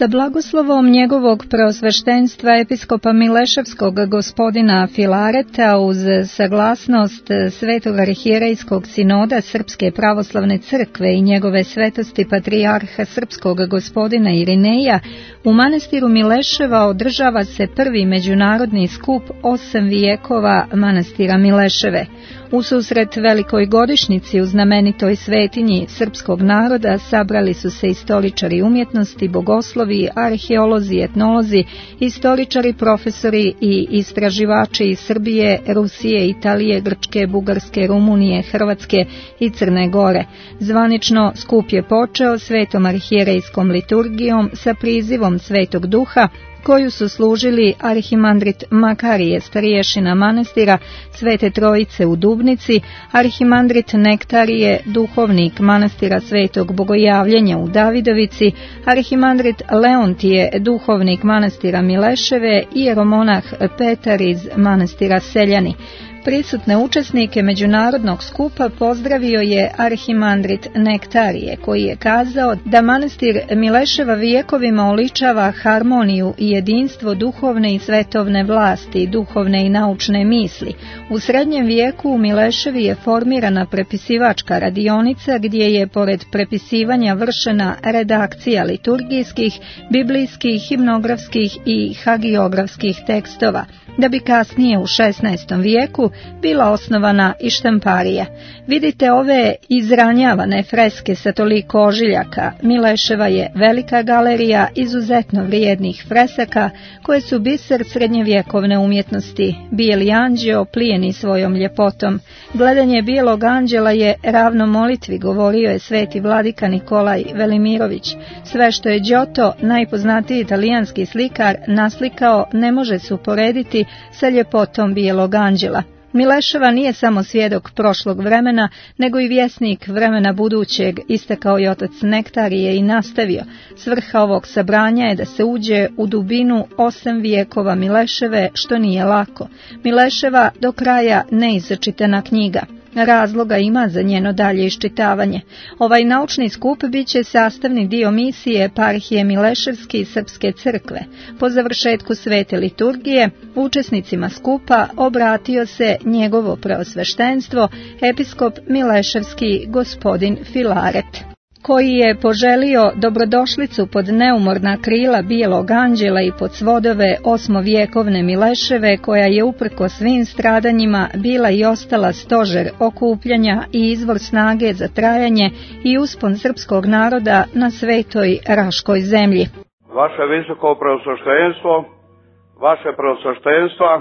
Sa blagoslovom njegovog preosveštenstva episkopa Mileševskog gospodina Filareta uz saglasnost Svetog arhijerejskog sinoda Srpske pravoslavne crkve i njegove svetosti patrijarha srpskog gospodina Irineja, u manastiru Mileševa održava se prvi međunarodni skup 8 vijekova manastira Mileševe. U susret velikoj godišnjici u znamenitoj svetinji srpskog naroda sabrali su se istoričari umjetnosti, bogoslovi, arheolozi, etnolozi, istoričari, profesori i istraživači iz Srbije, Rusije, Italije, Grčke, Bugarske, Rumunije, Hrvatske i Crne Gore. Zvanično skup je počeo svetom arhijerejskom liturgijom sa prizivom Svetog Duha, koju su služili arhimandrit Makarije, starješina manastira Svete Trojice u Dubnici, arhimandrit Nektarije, duhovnik manastira Svetog Bogojavljenja u Davidovici, arhimandrit Leontije, duhovnik manastira Mileševe i jeromonah Petar iz manastira Seljani. Prisutne učesnike međunarodnog skupa pozdravio je arhimandrit Nektarije, koji je kazao da manastir Mileševa vijekovima oličava harmoniju i jedinstvo duhovne i svetovne vlasti, duhovne i naučne misli. U srednjem vijeku u Mileševi je formirana prepisivačka radionica gdje je pored prepisivanja vršena redakcija liturgijskih, biblijskih, himnografskih i hagiografskih tekstova, da bi kasnije u 16. vijeku bila osnovana i štamparija. Vidite ove izranjavane freske sa toliko ožiljaka. Mileševa je velika galerija izuzetno vrijednih fresaka koje su biser srednjevjekovne umjetnosti. Bijeli anđeo plijeni svojom ljepotom. Gledanje bijelog anđela je ravno molitvi, govorio je sveti vladika Nikolaj Velimirović. Sve što je Giotto, najpoznatiji italijanski slikar, naslikao ne može se uporediti sa ljepotom bijelog anđela. Mileševa nije samo svjedok prošlog vremena, nego i vjesnik vremena budućeg, istakao je otac Nektarije i nastavio. Svrha ovog sabranja je da se uđe u dubinu 8 vijekova Mileševe, što nije lako. Mileševa do kraja neizačitana knjiga. Razloga ima za njeno dalje iščitavanje. Ovaj naučni skup bit će sastavni dio misije eparhije Mileševske i Srpske crkve. Po završetku svete liturgije, učesnicima skupa obratio se njegovo preosveštenstvo, episkop Mileševski gospodin Filaret, koji je poželio dobrodošlicu pod neumorna krila bijelog anđela i pod svodove osmovjekovne Mileševe, koja je uprko svim stradanjima bila i ostala stožer okupljanja i izvor snage za trajanje i uspon srpskog naroda na svetoj Raškoj zemlji. Vaše visoko preosveštenstvo, vaše preosveštenstva,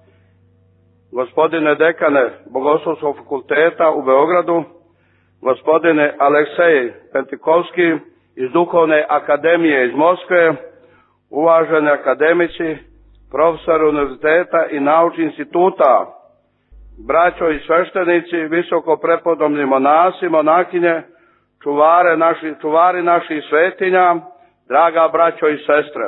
gospodine dekane Bogoslovskog fakulteta u Beogradu, gospodine Aleksej Pentikovski iz Duhovne akademije iz Moskve, uvaženi akademici, profesori univerziteta i naučnih instituta, braćo i sveštenici, visoko prepodobni monasi, monakinje, čuvari naših svetinja, draga braćo i sestre.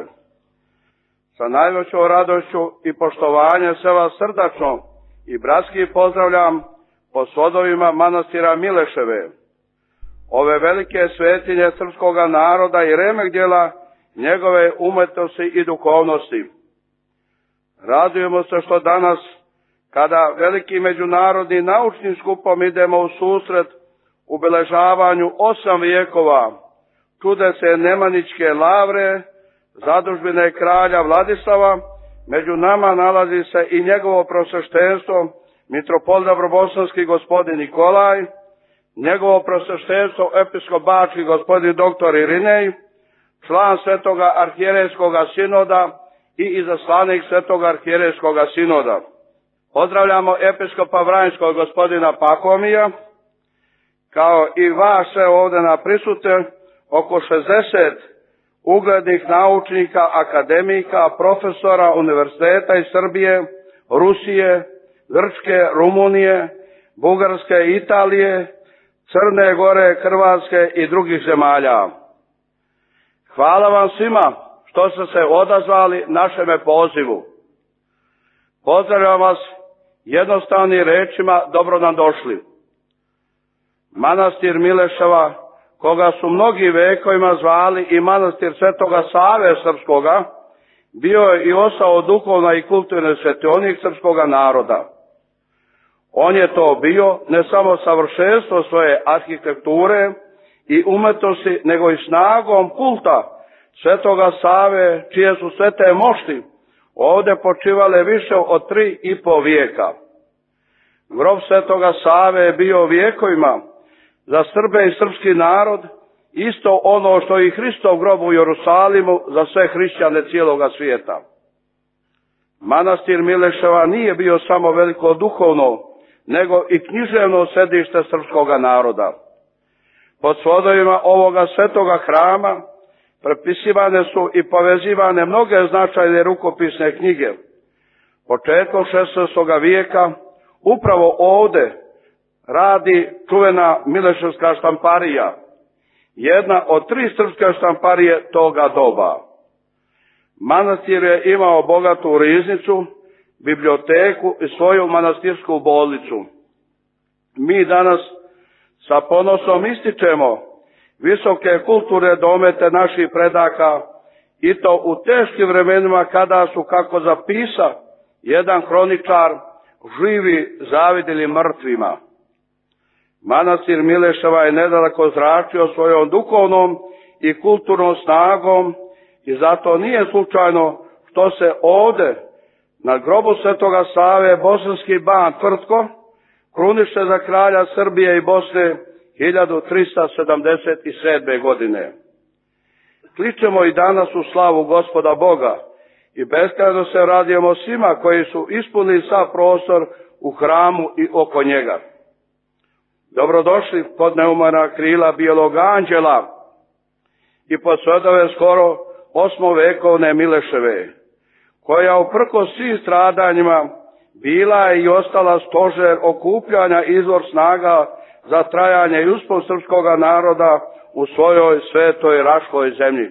Sa najvećom radošću i poštovanjem se vas srdačno i bratski pozdravljam po svodovima manastira Mileševe, ove velike svetinje srpskoga naroda i remek djela njegove umetnosti i duhovnosti. Radujemo se što danas, kada velikim međunarodnim naučnim skupom idemo u susret ubeležavanju 8 vijekova čudesne Nemaničke lavre, zadužbine kralja Vladislava, među nama nalazi se i njegovo preosveštenstvo mitropolit bosanski gospodin Nikolaj, njegovo preosveštenstvo episkop bački gospodin dr. Irinej, član Svetoga arhijerejskoga sinoda i izaslanik Svetoga arhijerejskoga sinoda. Pozdravljamo episkopa Vranjskog gospodina Pakomija, kao i vas sve ovdje na prisutne, oko 60 uglednih naučnika, akademika, profesora univerziteta iz Srbije, Rusije, Grčke, Rumunije, Bugarske, Italije, Crne Gore, Hrvatske i drugih zemalja. Hvala vam svima što ste se odazvali našeme pozivu. Pozdravljam vas jednostavnim rečima dobro nam došli. Manastir Mileševa, koga su mnogi vekovima zvali i manastir Svetoga Save srpskoga, bio je i ostao duhovna i kulturni svetionik srpskoga naroda. On je to bio ne samo savršenstvo svoje arhitekture i umetnosti, nego i snagom kulta Svetoga Save, čije su svete mošti ovdje počivale više od 3,5 vijeka. Grob Svetoga Save je bio vijekovima za Srbe i srpski narod isto ono što i Hristov grob u Jerusalimu za sve hrišćane cijeloga svijeta. Manastir Mileševa nije bio samo veliko duhovno, nego i književno sedište srpskoga naroda. Pod svodovima ovoga svetoga hrama prepisivane su i povezivane mnoge značajne rukopisne knjige. Početkom 16. vijeka upravo ovdje radi čuvena Mileševska štamparija, jedna od 3 srpske štamparije toga doba. Manastir je imao bogatu riznicu, biblioteku i svoju manastirsku bolnicu. Mi danas sa ponosom ističemo visoke kulturne domete naših predaka i to u teškim vremenima kada su, kako zapisa jedan kroničar, živi zavidjeli mrtvima. Manastir Mileševa je nedaleko zračio svojom duhovnom i kulturnom snagom i zato nije slučajno što se ovdje na grobu Svetoga Save bosanski ban Tvrtko kruniše za kralja Srbije i Bosne 1377. godine. Kličemo i danas u slavu Gospoda Boga i beskrajno se radujemo svima koji su ispunili sav prostor u hramu i oko njega. Dobrodošli pod neumorna krila bijelog anđela i pod svedove skoro 8. vekovne Mileševe, koja uprkos svim stradanjima bila je i ostala stožer okupljanja, izvor snaga za trajanje i uspon srpskoga naroda u svojoj svetoj raškoj zemlji.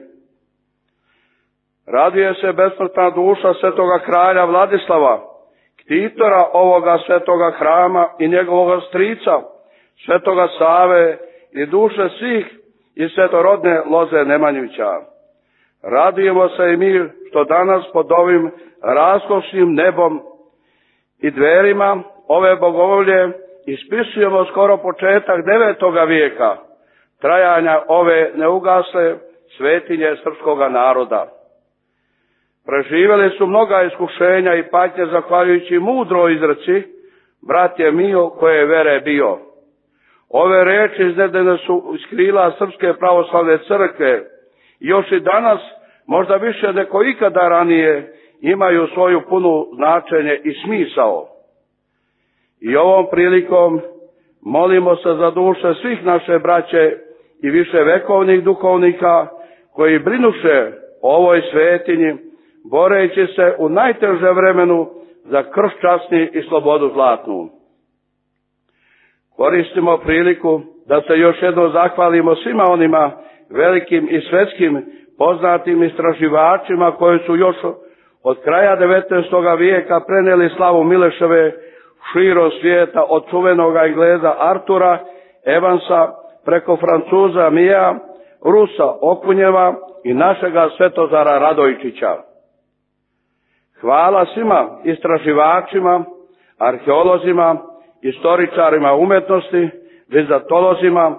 Raduje se besmrtna duša svetoga kralja Vladislava, ktitora ovoga svetoga hrama i njegovog strica, Svetoga Save i duše svih iz svetorodne loze Nemanjića. Radujemo se i mi što danas pod ovim raskošnim nebom i dverima ove bogovolje ispisujemo skoro početak 9. vijeka trajanja ove neugasle svetinje srpskoga naroda. Preživjeli su mnoga iskušenja i patnje zahvaljujući mudroj izreci, bratje mio koje vere bio. Ove reči izvedene su iz krila Srpske pravoslavne crkve i još i danas, možda više nego ikada ranije, imaju svoju punu značenje i smisao. I ovom prilikom molimo se za duše svih naše braće i više vekovnih duhovnika koji brinuše o ovoj svetinji, boreći se u najteže vremenu za krst časni i slobodu zlatnu. Koristimo priliku da se još jednom zahvalimo svima onima velikim i svjetskim poznatim istraživačima koji su još od kraja 19. vijeka prenijeli slavu Mileševe širom svijeta, od čuvenog Engleza Artura Evansa preko Francuza Mija, Rusa Okunjeva i našega Svetozara Radojčića. Hvala svima istraživačima, arheolozima, istoričarima umetnosti, vizatolozima,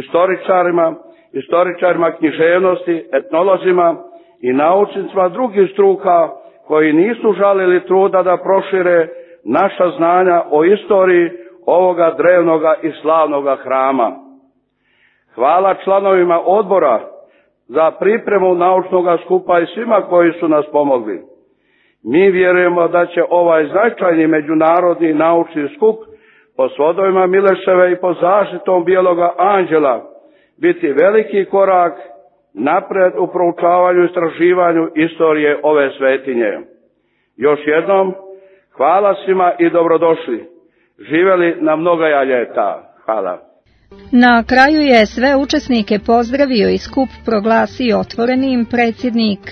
istoričarima književnosti, etnolozima i naučnicima drugih struka koji nisu žalili truda da prošire naša znanja o istoriji ovoga drevnoga i slavnoga hrama. Hvala članovima odbora za pripremu naučnoga skupa i svima koji su nas pomogli. Mi vjerujemo da će ovaj značajni međunarodni naučni skup pod svodovima Mileševe i pod zaštitom bijeloga anđela biti veliki korak napred u proučavanju i istraživanju istorije ove svetinje. Još jednom, hvala svima i dobrodošli. Živjeli na mnoga ljeta. Hvala. Na kraju je sve učesnike pozdravio i skup proglasio otvorenim predsjednik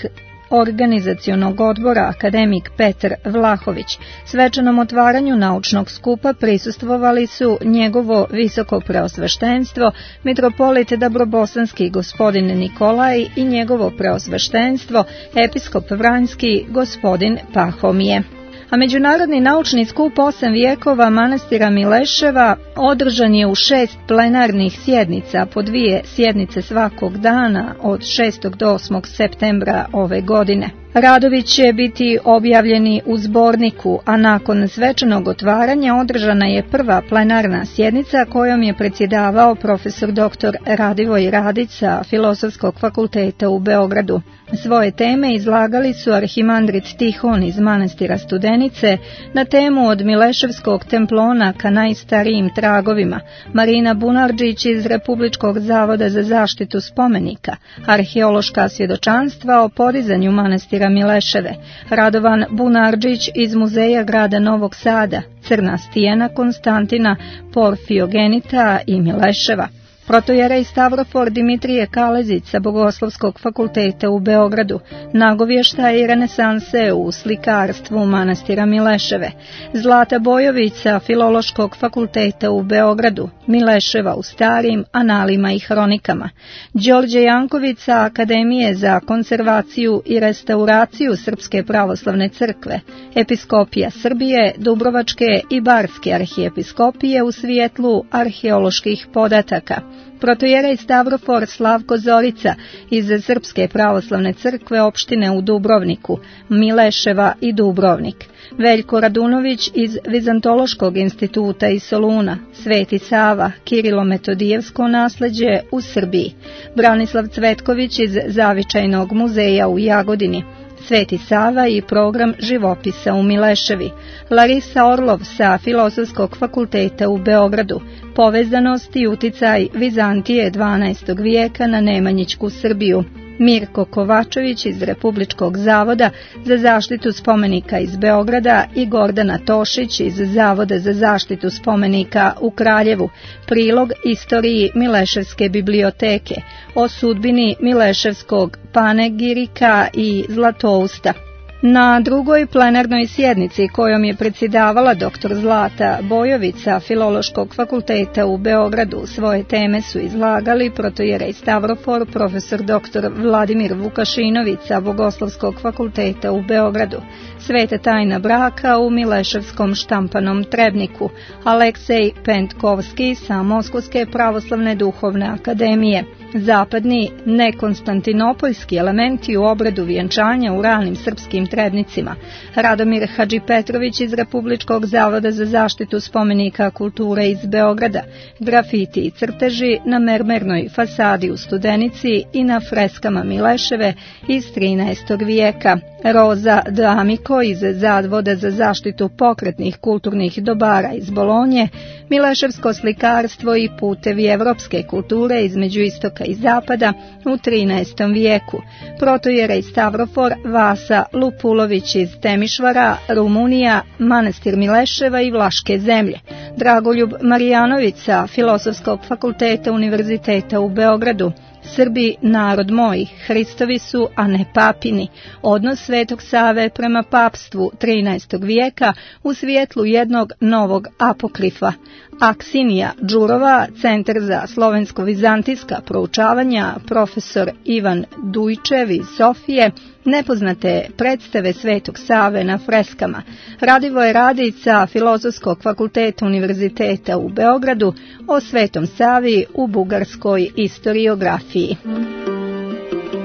organizacionog odbora akademik Petar Vlahović. Svečanom otvaranju naučnog skupa prisustvovali su njegovo visoko preosveštenstvo, mitropolit Dabrobosanski gospodin Nikolaj i njegovo preosveštenstvo, episkop Vranjski gospodin Pahomije. A Međunarodni naučni skup 8 vijekova manastira Mileševa održan je u 6 plenarnih sjednica, po 2 sjednice svakog dana od 6. do 8. septembra ove godine. Radovi će biti objavljeni u zborniku, a nakon svečanog otvaranja održana je prva plenarna sjednica kojom je predsjedavao profesor dr. Radivoj Radić sa Filozofskog fakulteta u Beogradu. Svoje teme izlagali su arhimandrit Tihon iz manastira Studenice na temu od Mileševskog templona ka najstarijim tragovima, Marina Bunardžić iz Republičkog zavoda za zaštitu spomenika, arheološka svjedočanstva o podizanju manastira Mileševe, Radovan Bunardžić iz Muzeja grada Novog Sada, Crna stijena Konstantina Porfiogenita i Mileševa. Protojerej Stavrofor Dimitrije Kalezić sa Bogoslovskog fakulteta u Beogradu, nagovještaj i renesanse u slikarstvu manastira Mileševe, Zlata Bojović sa Filološkog fakulteta u Beogradu, Mileševa u starim analima i hronikama, Đorđe Janković sa Akademije za konzervaciju i restauraciju Srpske pravoslavne crkve, Episkopija Srbije, Dubrovačke i Barske arhijepiskopije u svijetlu arheoloških podataka, protojerej Stavrofor Slavko Zorica iz Srpske pravoslavne crkve opštine u Dubrovniku, Mileševa i Dubrovnik, Veljko Radunović iz Vizantološkog instituta iz Soluna, Sveti Sava, Kirilo-metodijevsko nasleđe u Srbiji, Branislav Cvetković iz Zavičajnog muzeja u Jagodini, Sveti Sava i program živopisa u Mileševi, Larisa Orlov sa Filozofskog fakulteta u Beogradu, povezanost i uticaj Vizantije 12. vijeka na Nemanjićku Srbiju, Mirko Kovačević iz Republičkog zavoda za zaštitu spomenika iz Beograda i Gordana Tošić iz Zavoda za zaštitu spomenika u Kraljevu, prilog istoriji Mileševske biblioteke, o sudbini Mileševskog panegirika i Zlatousta. Na drugoj plenarnoj sjednici kojom je predsjedavala dr. Zlata Bojović sa Filološkog fakulteta u Beogradu svoje teme su izlagali protojerej Stavrofor, profesor dr. Vladimir Vukašinović sa Bogoslovskog fakulteta u Beogradu, Sveta tajna braka u Mileševskom štampanom trebniku, Aleksej Pentkovski sa Moskovske pravoslavne duhovne akademije, zapadni nekonstantinopoljski elementi u obradu vjenčanja u ranim srpskim trebnicima, Radomir Hadžipetrović iz Republičkog zavoda za zaštitu spomenika kulture iz Beograda, grafiti i crteži na mermernoj fasadi u Studenici i na freskama Mileševe iz 13. vijeka, Roza D'Amico iz Zavoda za zaštitu pokretnih kulturnih dobara iz Bolonje, Mileševsko slikarstvo i putevi evropske kulture između istoka i zapada u 13. vijeku, protojerej Stavrofor Vasa Lupulović iz Temišvara, Rumunija, manastir Mileševa i Vlaške zemlje, Dragoljub Marijanović sa Filozofskog fakulteta Univerziteta u Beogradu, Srbi, narod moj, Hristovi su, a ne papini, odnos Svetog Save prema papstvu 13. vijeka u svijetlu jednog novog apokrifa, Aksinija Đurova, Centar za slovensko-vizantijska proučavanja, profesor Ivan Dujčev iz Sofije, nepoznate predstave Svetog Save na freskama, Radivoj Radić sa Filozofskog fakulteta Univerziteta u Beogradu o Svetom Savi u bugarskoj istoriografiji.